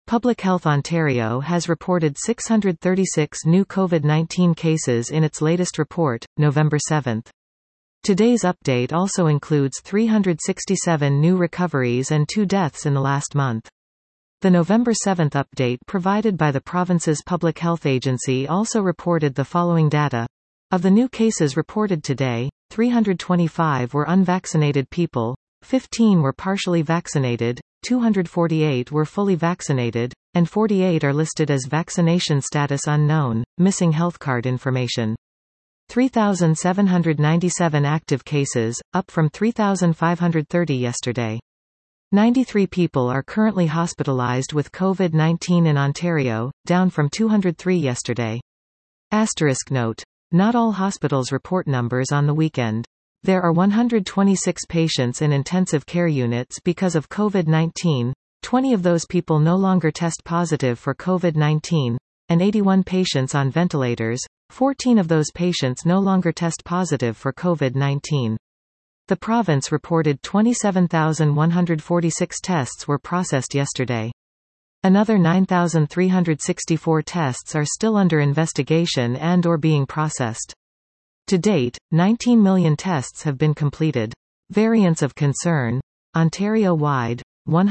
Public Health Ontario has reported 636 new COVID-19 cases in its latest report, November 7. Today's update also includes 367 new recoveries and 2 deaths in the last month. The November 7 update provided by the province's public health agency also reported the following data. Of the new cases reported today, 325 were unvaccinated people, 15 were partially vaccinated, 248 were fully vaccinated, and 48 are listed as vaccination status unknown, missing health card information. 3,797 active cases, up from 3,530 yesterday. 93 people are currently hospitalized with COVID-19 in Ontario, down from 203 yesterday. Asterisk note. Not all hospitals report numbers on the weekend. There are 126 patients in intensive care units because of COVID-19, 20 of those people no longer test positive for COVID-19, and 81 patients on ventilators, 14 of those patients no longer test positive for COVID-19. The province reported 27,146 tests were processed yesterday. Another 9,364 tests are still under investigation and/or being processed. To date, 19 million tests have been completed. Variants of concern. Ontario-wide,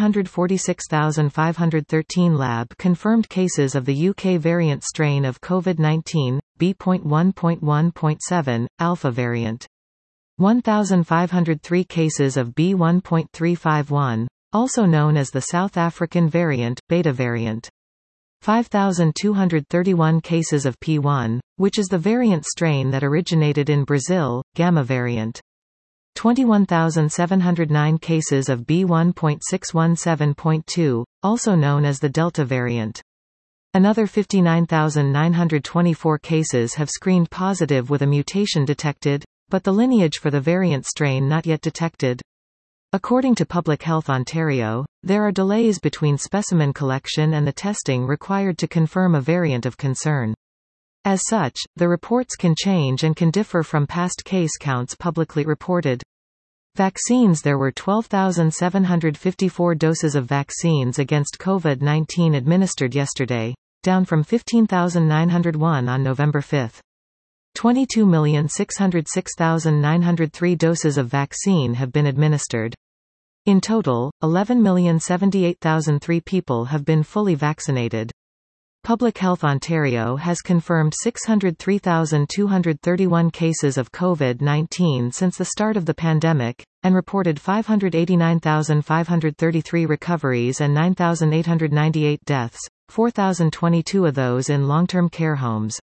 146,513 lab-confirmed cases of the UK variant strain of COVID-19, B.1.1.7, alpha variant. 1,503 cases of B.1.351, also known as the South African variant, beta variant. 5,231 cases of P1, which is the variant strain that originated in Brazil, Gamma variant. 21,709 cases of B1.617.2, also known as the Delta variant. Another 59,924 cases have screened positive with a mutation detected, but the lineage for the variant strain not yet detected. According to Public Health Ontario, there are delays between specimen collection and the testing required to confirm a variant of concern. As such, the reports can change and can differ from past case counts publicly reported. Vaccines. There were 12,754 doses of vaccines against COVID-19 administered yesterday, down from 15,901 on November 5. 22,606,903 doses of vaccine have been administered. In total, 11,078,003 people have been fully vaccinated. Public Health Ontario has confirmed 603,231 cases of COVID-19 since the start of the pandemic, and reported 589,533 recoveries and 9,898 deaths, 4,022 of those in long-term care homes.